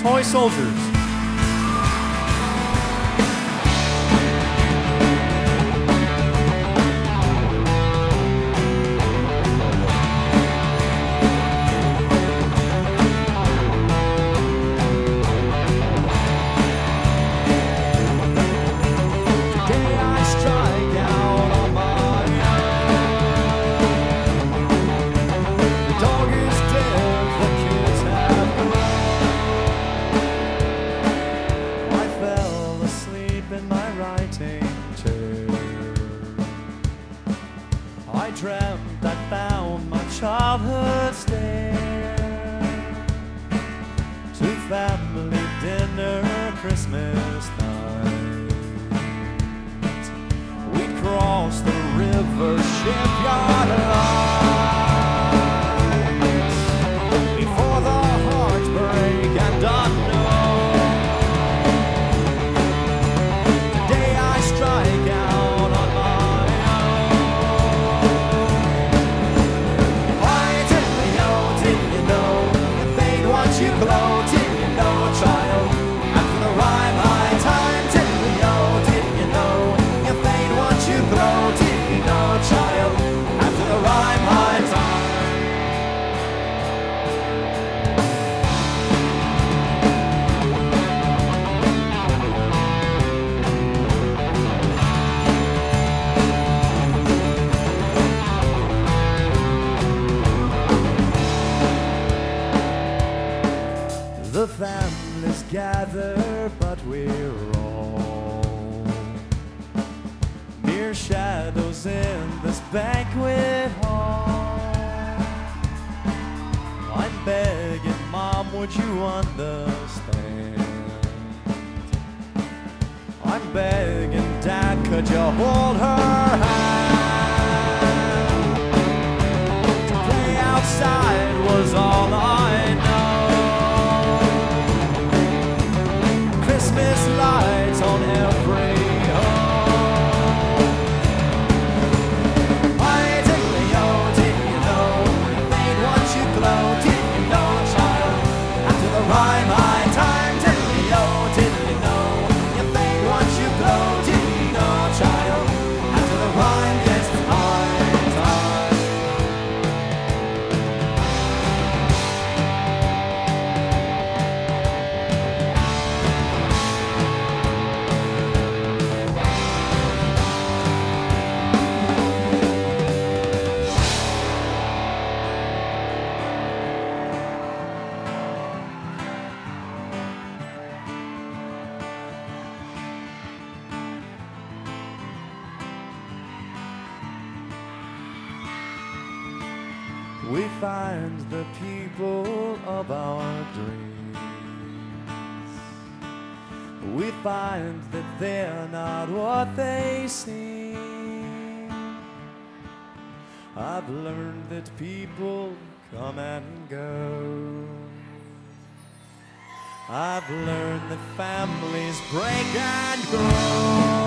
Toy Soldiers. I dreamt I found my childhood stair to family dinner Christmas night. We'd cross the river shipyard lights before the hearts break and unknown. Today I strike out on my you glow, didn't you know, child? After the rhyme high time, didn't you know, didn't you know? You fade once you glow, didn't you know, child? After the rhyme high The families gather, but we're all mere shadows in this banquet hall. I'm begging, Mom, would you understand? I'm begging, Dad, could you hold her hand? To play outside was all I know. Christmas lights on every home. I didn't you know, fade once you glow, didn't you know, child? After the rhyme high time, didn't you know, you fade once you glow, didn't you know, child? After the rhyme gets high time. We find the people of our dreams. We find that they're not what they seem. I've learned that people come and go. I've learned that families break and grow.